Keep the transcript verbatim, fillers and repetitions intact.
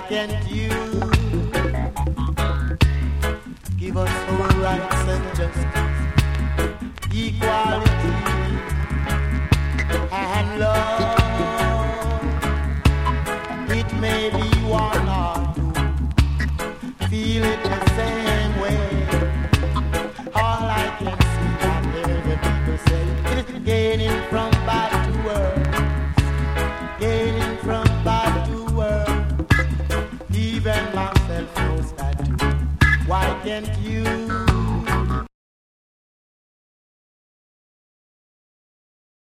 can't you give us our rights and justice, equality and love? It may be one or two feel it the same way. All I can see and hear the people say it is gaining from bad to worse, gaining from bad to worse. Even myself knows that too. Why can't you